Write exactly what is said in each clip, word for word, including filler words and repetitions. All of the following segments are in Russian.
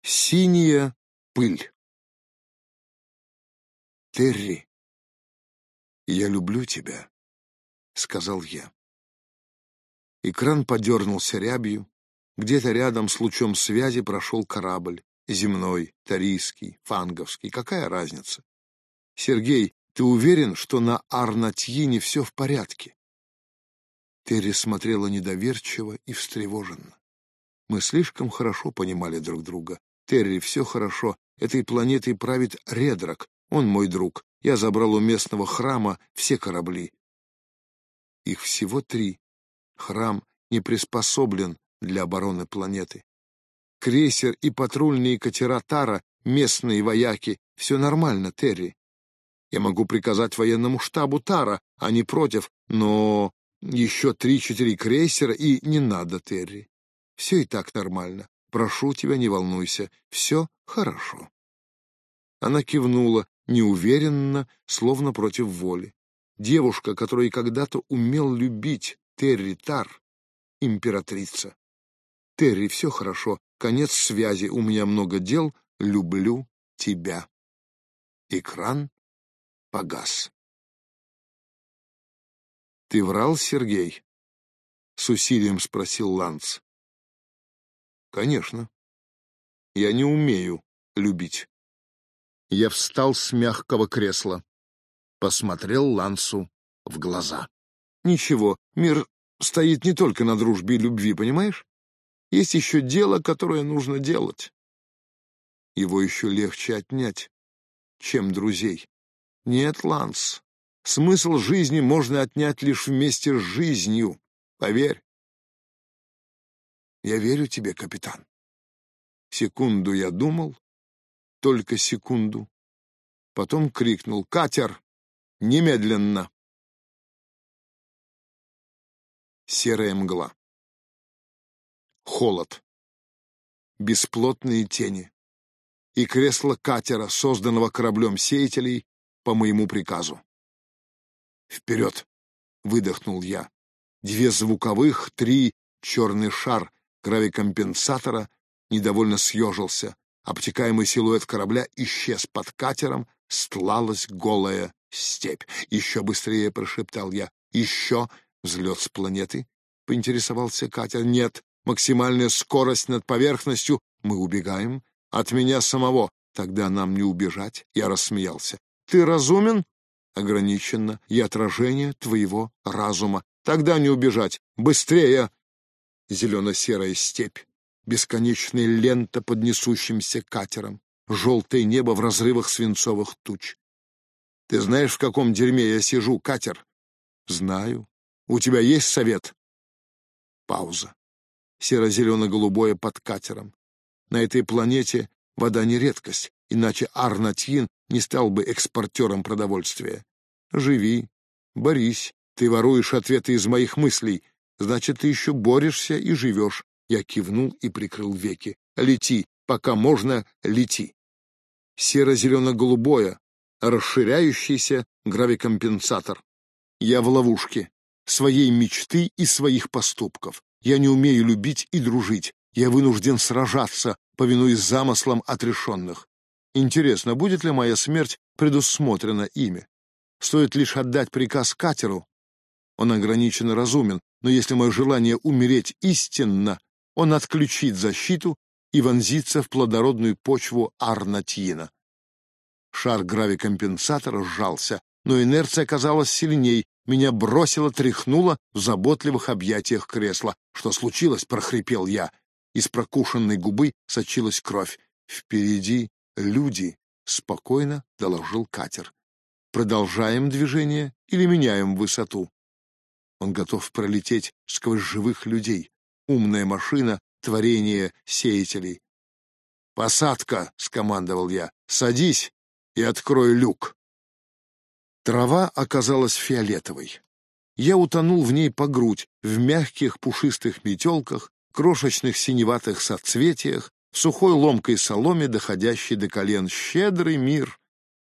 Синяя пыль. «Терри, я люблю тебя», — сказал я. Экран подернулся рябью. Где-то рядом с лучом связи прошел корабль. Земной, тарийский, фанговский. Какая разница? «Сергей, ты уверен, что на Арнатьине все в порядке?» Терри смотрела недоверчиво и встревоженно. Мы слишком хорошо понимали друг друга. «Терри, все хорошо. Этой планетой правит Редрак. Он мой друг. Я забрал у местного храма все корабли». Их всего три. Храм не приспособлен для обороны планеты. Крейсер и патрульные катера Тара, местные вояки. Все нормально, Терри. Я могу приказать военному штабу Тара, а не против, но еще три-четыре крейсера, и не надо, Терри. Все и так нормально. Прошу тебя, не волнуйся. Все хорошо. Она кивнула, неуверенно, словно против воли. Девушка, которая когда-то умел любить, Терри Тар, императрица. Терри, все хорошо. Конец связи. У меня много дел. Люблю тебя. Экран погас. «Ты врал, Сергей?» — с усилием спросил Ланц. «Конечно. Я не умею любить». Я встал с мягкого кресла, посмотрел Лансу в глаза. «Ничего, мир стоит не только на дружбе и любви, понимаешь? Есть еще дело, которое нужно делать. Его еще легче отнять, чем друзей. Нет, Ланс, смысл жизни можно отнять лишь вместе с жизнью, поверь». «Я верю тебе, капитан». Секунду я думал, только секунду. Потом крикнул: «Катер! Немедленно!» Серая мгла. Холод. Бесплотные тени. И кресло катера, созданного кораблем сеятелей, по моему приказу. «Вперед!» — выдохнул я. Две звуковых, три черный шар гравикомпенсатора недовольно съежился. Обтекаемый силуэт корабля исчез под катером, стлалась голая степь. «Еще быстрее!» — прошептал я. «Еще!» — взлет с планеты. — поинтересовался катер. «Нет, максимальная скорость над поверхностью. Мы убегаем. От меня самого. Тогда нам не убежать». Я рассмеялся. «Ты разумен?» «Ограниченно. Я отражение твоего разума. Тогда не убежать. Быстрее!» Зелено-серая степь. Бесконечная лента под несущимся катером. Желтое небо в разрывах свинцовых туч. «Ты знаешь, в каком дерьме я сижу, катер?» «Знаю. У тебя есть совет?» Пауза. Серо-зелено-голубое под катером. На этой планете вода не редкость, иначе Арнатьин не стал бы экспортером продовольствия. Живи, борись. Ты воруешь ответы из моих мыслей. Значит, ты еще борешься и живешь. Я кивнул и прикрыл веки. Лети, пока можно, лети. Серо-зелено-голубое, расширяющийся гравикомпенсатор. Я в ловушке своей мечты и своих поступков. Я не умею любить и дружить. Я вынужден сражаться, повинуясь замыслам отрешенных. Интересно, будет ли моя смерть предусмотрена ими? Стоит лишь отдать приказ катеру. Он ограниченно разумен, но если мое желание умереть истинно, он отключит защиту и вонзится в плодородную почву Арнатьина. Шар гравикомпенсатора сжался, но инерция оказалась сильней. Меня бросило, тряхнуло в заботливых объятиях кресла. «Что случилось?» — прохрипел я. Из прокушенной губы сочилась кровь. «Впереди люди», — спокойно доложил катер. «Продолжаем движение или меняем высоту?» Он готов пролететь сквозь живых людей. Умная машина, творение сеятелей. «Посадка!» — скомандовал я. «Садись и открой люк». Трава оказалась фиолетовой. Я утонул в ней по грудь, в мягких пушистых метелках, крошечных синеватых соцветиях, в сухой ломкой соломе, доходящей до колен. Щедрый мир,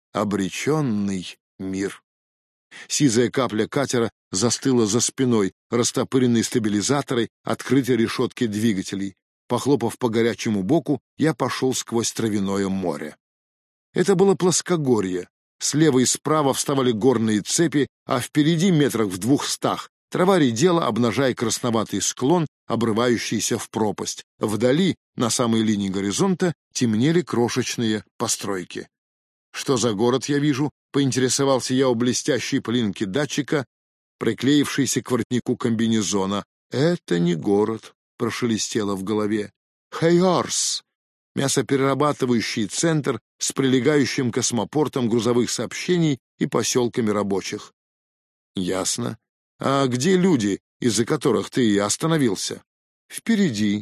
обреченный мир. Сизая капля катера застыла за спиной, растопыренной стабилизаторой, открытой решетки двигателей. Похлопав по горячему боку, я пошел сквозь травяное море. Это было плоскогорье. Слева и справа вставали горные цепи, а впереди, метрах в двухстах, трава редела, обнажая красноватый склон, обрывающийся в пропасть. Вдали, на самой линии горизонта, темнели крошечные постройки. «Что за город я вижу?» — поинтересовался я у блестящей пылинки датчика, приклеившейся к воротнику комбинезона. «Это не город», — прошелестело в голове. «Хайорс» — мясоперерабатывающий центр с прилегающим космопортом грузовых сообщений и поселками рабочих. «Ясно. А где люди, из-за которых ты остановился?» «Впереди».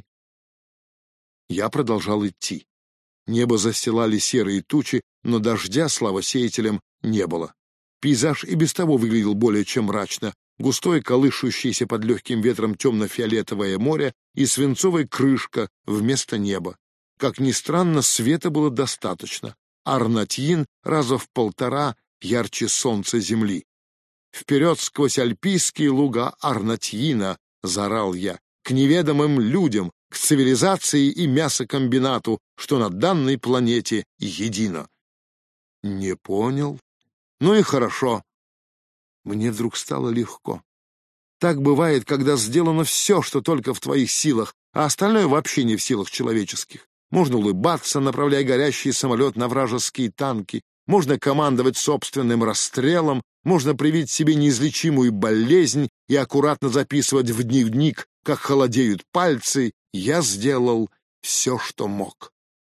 Я продолжал идти. Небо застилали серые тучи, но дождя, слава сеятелям, не было. Пейзаж и без того выглядел более чем мрачно. Густое, колышущееся под легким ветром темно-фиолетовое море и свинцовая крышка вместо неба. Как ни странно, света было достаточно. Арнатьин раза в полтора ярче солнца земли. «Вперед сквозь альпийские луга Арнатьина!» — заорал я. «К неведомым людям, к цивилизации и мясокомбинату, что на данной планете едино». «Не понял. Ну и хорошо». Мне вдруг стало легко. Так бывает, когда сделано все, что только в твоих силах, а остальное вообще не в силах человеческих. Можно улыбаться, направляя горящий самолет на вражеские танки, можно командовать собственным расстрелом, можно привить себе неизлечимую болезнь и аккуратно записывать в дневник, как холодеют пальцы. Я сделал все, что мог.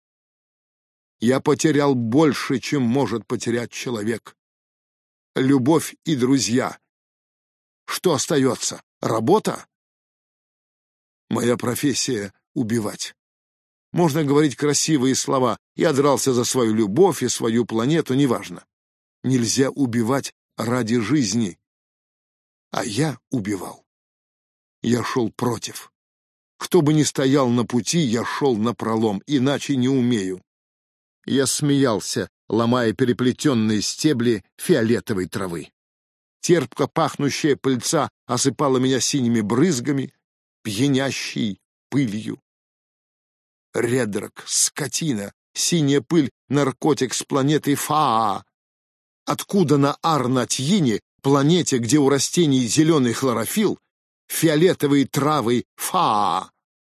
Я потерял больше, чем может потерять человек. Любовь и друзья. Что остается? Работа? Моя профессия — убивать. Можно говорить красивые слова. Я дрался за свою любовь и свою планету, неважно. Нельзя убивать ради жизни. А я убивал. Я шел против. Кто бы ни стоял на пути, я шел напролом, иначе не умею. Я смеялся, ломая переплетенные стебли фиолетовой травы. Терпко пахнущая пыльца осыпала меня синими брызгами, пьянящей пылью. Редрак, скотина, синяя пыль — наркотик с планеты Фаа. Откуда на Арнатьине, планете, где у растений зеленый хлорофилл, фиолетовые травы Фаа?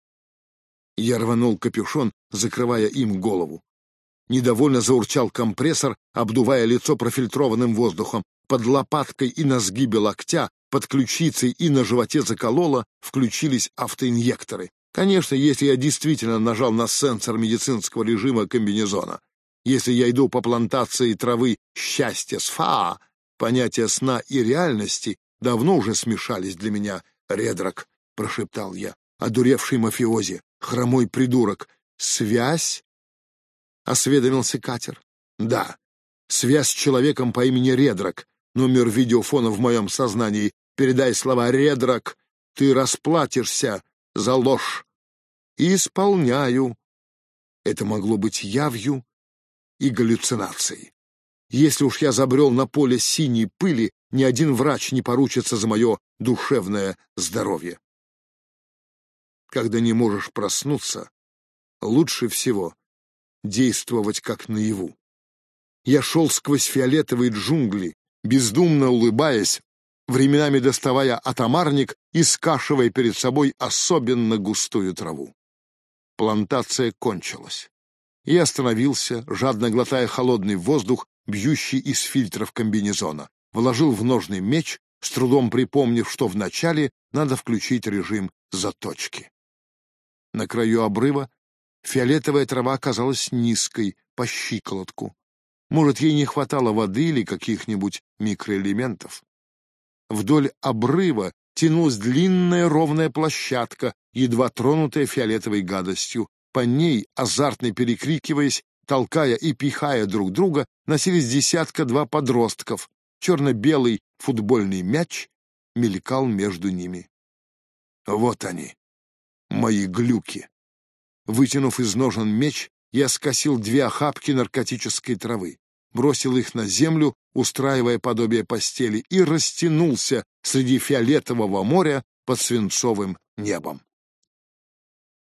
Я рванул капюшон, закрывая им голову. Недовольно заурчал компрессор, обдувая лицо профильтрованным воздухом. Под лопаткой и на сгибе локтя, под ключицей и на животе закололо, включились автоинъекторы. Конечно, если я действительно нажал на сенсор медицинского режима комбинезона. Если я иду по плантации травы счастья с Фаа, понятия сна и реальности давно уже смешались для меня. «Редрак», — прошептал я, — «одуревший мафиози, хромой придурок. Связь?» — осведомился катер. «Да, связь с человеком по имени Редрак. Номер видеофона в моем сознании. Передай слова «Редрак», ты расплатишься за ложь». «Исполняю». Это могло быть явью и галлюцинацией. Если уж я забрел на поле синей пыли, ни один врач не поручится за мое душевное здоровье. Когда не можешь проснуться, лучше всего действовать как наяву. Я шел сквозь фиолетовые джунгли, бездумно улыбаясь, временами доставая атомарник и скашивая перед собой особенно густую траву. Плантация кончилась. Я остановился, жадно глотая холодный воздух, бьющий из фильтров комбинезона. Вложил в ножны меч, с трудом припомнив, что вначале надо включить режим заточки. На краю обрыва фиолетовая трава казалась низкой, по щиколотку. Может, ей не хватало воды или каких-нибудь микроэлементов. Вдоль обрыва тянулась длинная ровная площадка, едва тронутая фиолетовой гадостью. По ней, азартно перекрикиваясь, толкая и пихая друг друга, носились десятка-два подростков. Черно-белый футбольный мяч мелькал между ними. Вот они, мои глюки. Вытянув из ножен меч, я скосил две охапки наркотической травы, бросил их на землю, устраивая подобие постели, и растянулся среди фиолетового моря под свинцовым небом.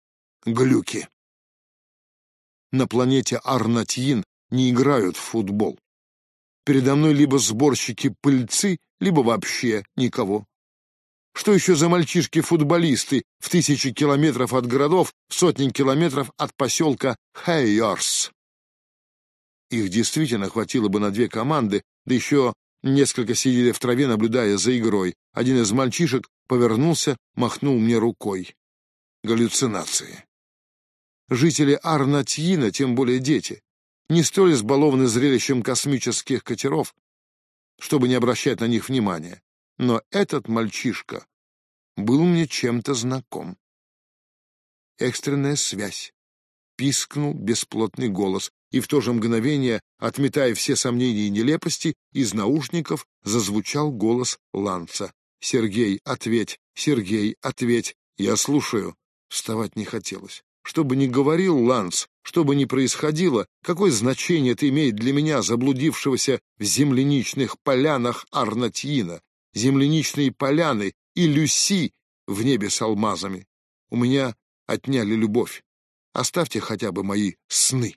глюки. На планете Арнатьин не играют в футбол. Передо мной либо сборщики-пыльцы, либо вообще никого. Что еще за мальчишки-футболисты в тысячи километров от городов, в сотни километров от поселка Хайорс? Их действительно хватило бы на две команды, да еще несколько сидели в траве, наблюдая за игрой. Один из мальчишек повернулся, махнул мне рукой. Галлюцинации. Жители Арнатьина, тем более дети, не столь избалованы зрелищем космических катеров, чтобы не обращать на них внимания. Но этот мальчишка был мне чем-то знаком. Экстренная связь. Пискнул бесплотный голос, и в то же мгновение, отметая все сомнения и нелепости, из наушников зазвучал голос Ланца. «Сергей, ответь! Сергей, ответь! Я слушаю!» Вставать не хотелось. Что бы ни говорил Ланц, что бы ни происходило, какое значение это имеет для меня, заблудившегося в земляничных полянах Арнатьина? Земляничные поляны и Люси в небе с алмазами. У меня отняли любовь. Оставьте хотя бы мои сны.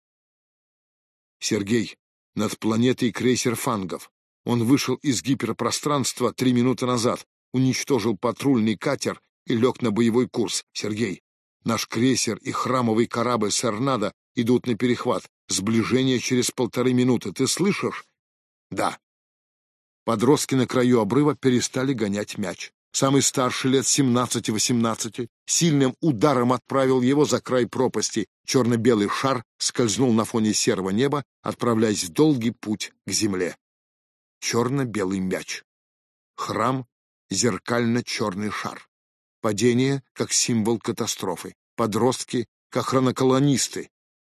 Сергей, над планетой крейсер Фангов. Он вышел из гиперпространства три минуты назад, уничтожил патрульный катер и лег на боевой курс. Сергей, наш крейсер и храмовый корабль Сарнада идут на перехват. Сближение через полторы минуты. Ты слышишь? Да. Подростки на краю обрыва перестали гонять мяч. Самый старший, лет семнадцати-восемнадцати, сильным ударом отправил его за край пропасти. Черно-белый шар скользнул на фоне серого неба, отправляясь в долгий путь к земле. Черно-белый мяч. Храм — зеркально-черный шар. Падение — как символ катастрофы. Подростки — как хроноколонисты.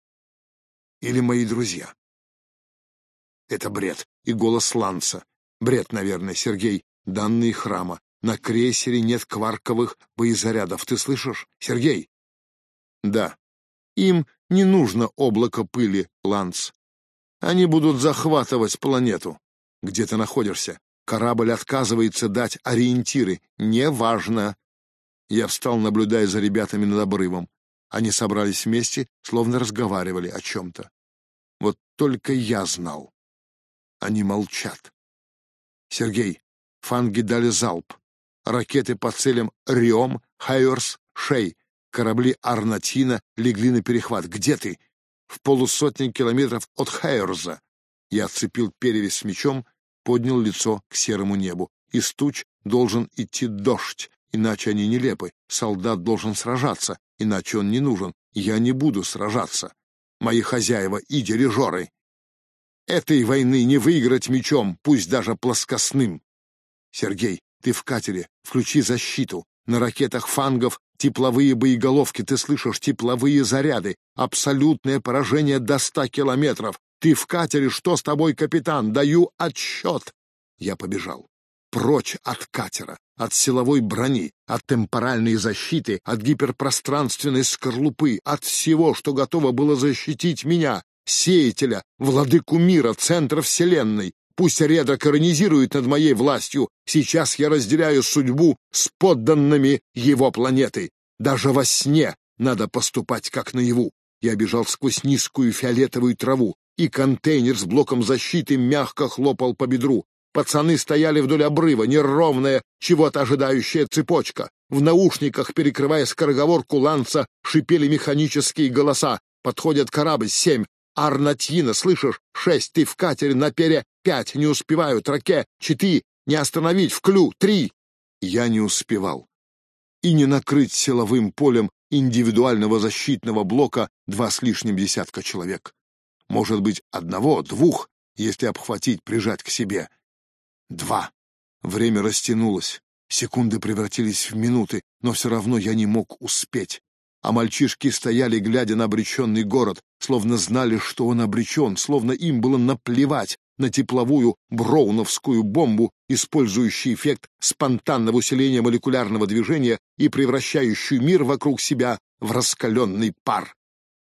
Или мои друзья. Это бред. И голос Ланца. Бред, наверное, Сергей. Данные храма. На крейсере нет кварковых боезарядов. Ты слышишь, Сергей? Да. Им не нужно облако пыли, Ланц. Они будут захватывать планету. Где ты находишься? Корабль отказывается дать ориентиры. Неважно. Я встал, наблюдая за ребятами над обрывом. Они собрались вместе, словно разговаривали о чем-то. Вот только я знал. Они молчат. Сергей, фанги дали залп. Ракеты по целям Риом, Хайорс, Шей. Корабли Арнатьина легли на перехват. Где ты? В полусотни километров от Хайорза. Я отцепил перевязь с мечом, поднял лицо к серому небу. Из туч должен идти дождь, иначе они нелепы. Солдат должен сражаться, иначе он не нужен. Я не буду сражаться. Мои хозяева и дирижеры. Этой войны не выиграть мечом, пусть даже плоскостным. Сергей, ты в катере, включи защиту. На ракетах фангов тепловые боеголовки, ты слышишь, тепловые заряды. Абсолютное поражение до ста километров. Ты в катере, что с тобой, капитан? Даю отсчет. Я побежал. Прочь от катера, от силовой брони, от темпоральной защиты, от гиперпространственной скорлупы, от всего, что готово было защитить меня, сеятеля, владыку мира, центра вселенной. Пусть Редра коронизирует над моей властью. Сейчас я разделяю судьбу с подданными его планеты. Даже во сне надо поступать как наяву. Я бежал сквозь низкую фиолетовую траву, и контейнер с блоком защиты мягко хлопал по бедру. Пацаны стояли вдоль обрыва, неровная, чего-то ожидающая цепочка. В наушниках, перекрывая скороговорку Ланца, шипели механические голоса. Подходит корабль, семь. Арнатьина, слышишь? Шесть. Ты в катере на пере. Пять. Не успеваю. Траке. Четыре. Не остановить. В клю. Три. Я не успевал. И не накрыть силовым полем индивидуального защитного блока два с лишним десятка человек. Может быть, одного, двух, если обхватить, прижать к себе. Два. Время растянулось. Секунды превратились в минуты, но все равно я не мог успеть. А мальчишки стояли, глядя на обреченный город, словно знали, что он обречен, словно им было наплевать на тепловую броуновскую бомбу, использующую эффект спонтанного усиления молекулярного движения и превращающую мир вокруг себя в раскаленный пар.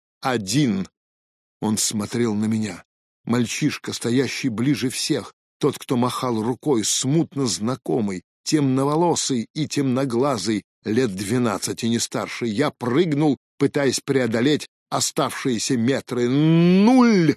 Один. Он смотрел на меня. Мальчишка, стоящий ближе всех, тот, кто махал рукой, смутно знакомый, темноволосый и темноглазый, лет двенадцати, не старше. Я прыгнул пытаясь преодолеть оставшиеся метры. Нуль!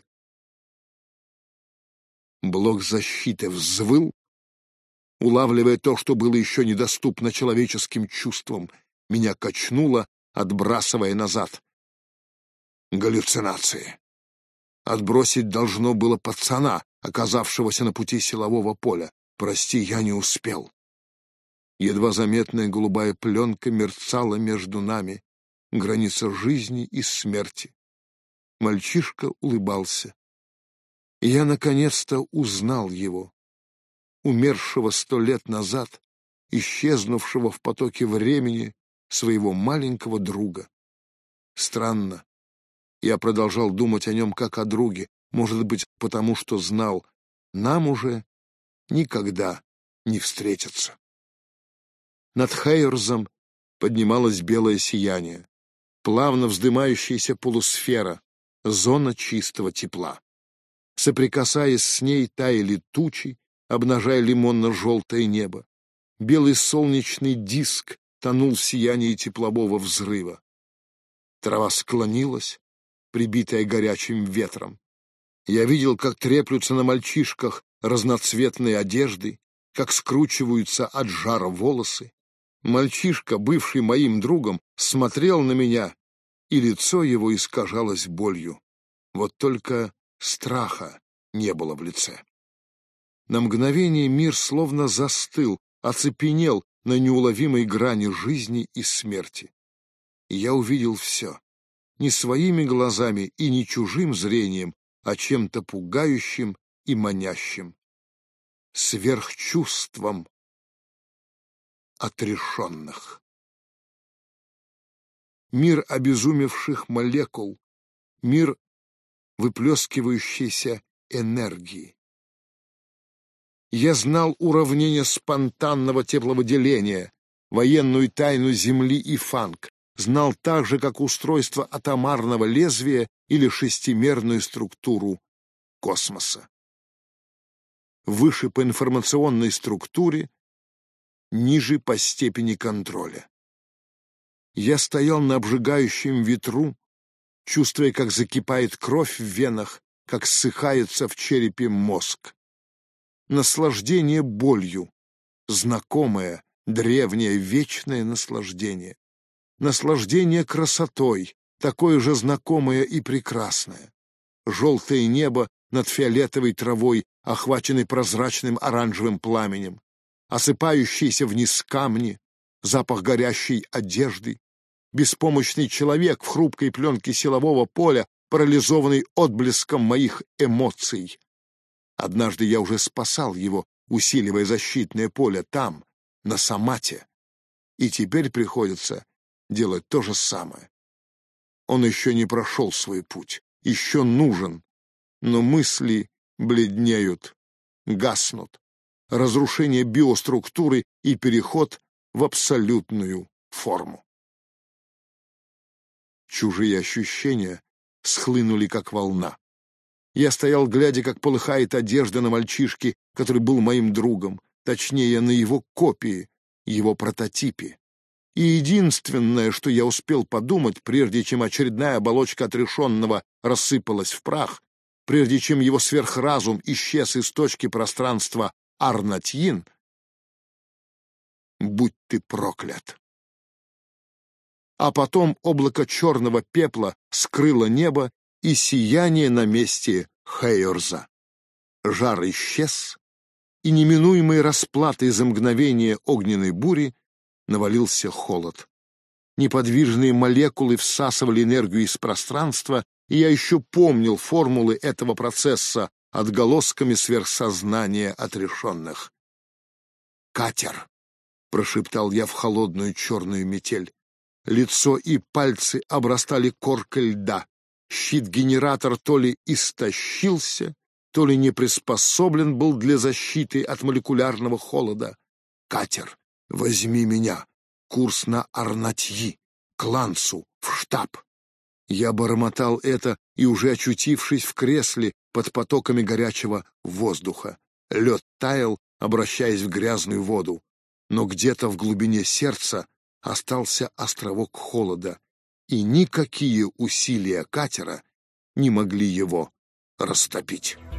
Блок защиты взвыл, улавливая то, что было еще недоступно человеческим чувствам. Меня качнуло, отбрасывая назад. Галлюцинации. Отбросить должно было пацана, оказавшегося на пути силового поля. Прости, я не успел. Едва заметная голубая пленка мерцала между нами. Граница жизни и смерти. Мальчишка улыбался. И я наконец-то узнал его, умершего сто лет назад, исчезнувшего в потоке времени своего маленького друга. Странно. Я продолжал думать о нем как о друге, может быть, потому что знал, нам уже никогда не встретиться. Над Хейерзом поднималось белое сияние, плавно вздымающаяся полусфера, зона чистого тепла. Соприкасаясь с ней, таяли тучи, обнажая лимонно-желтое небо. Белый солнечный диск тонул в сиянии теплового взрыва. Трава склонилась, прибитая горячим ветром. Я видел, как треплются на мальчишках разноцветные одежды, как скручиваются от жара волосы. Мальчишка, бывший моим другом, смотрел на меня, и лицо его искажалось болью. Вот только страха не было в лице. На мгновение мир словно застыл, оцепенел на неуловимой грани жизни и смерти. И я увидел все, не своими глазами и не чужим зрением, а чем-то пугающим и манящим, сверхчувством отрешенных. Мир обезумевших молекул, мир выплескивающейся энергии. Я знал уравнение спонтанного тепловыделения, военную тайну Земли и Фанк, знал так же, как устройство атомарного лезвия или шестимерную структуру космоса. Выше по информационной структуре, ниже по степени контроля. Я стоял на обжигающем ветру, чувствуя, как закипает кровь в венах, как ссыхается в черепе мозг. Наслаждение болью, знакомое, древнее, вечное наслаждение. Наслаждение красотой, такое же знакомое и прекрасное. Желтое небо над фиолетовой травой, охваченной прозрачным оранжевым пламенем, осыпающиеся вниз камни, запах горящей одежды, беспомощный человек в хрупкой пленке силового поля, парализованный отблеском моих эмоций. Однажды я уже спасал его, усиливая защитное поле там, на Самате, и теперь приходится делать то же самое. Он еще не прошел свой путь, еще нужен, но мысли бледнеют, гаснут. Разрушение биоструктуры и переход в абсолютную форму. Чужие ощущения схлынули, как волна. Я стоял, глядя, как полыхает одежда на мальчишке, который был моим другом, точнее, на его копии, его прототипе. И единственное, что я успел подумать, прежде чем очередная оболочка отрешенного рассыпалась в прах, прежде чем его сверхразум исчез из точки пространства Арнатьин, будь ты проклят. А потом облако черного пепла скрыло небо и сияние на месте Хейерза. Жар исчез, и неминуемой расплатой за мгновение огненной бури навалился холод. Неподвижные молекулы всасывали энергию из пространства, и я еще помнил формулы этого процесса отголосками сверхсознания отрешенных. «Катер!» — прошептал я в холодную черную метель. Лицо и пальцы обрастали коркой льда. Щит-генератор то ли истощился, то ли не приспособлен был для защиты от молекулярного холода. «Катер, возьми меня! Курс на Арнатьи, к Лансу, в штаб!» Я бормотал это и, уже очутившись в кресле под потоками горячего воздуха, лед таял, обращаясь в грязную воду, но где-то в глубине сердца остался островок холода, и никакие усилия катера не могли его растопить.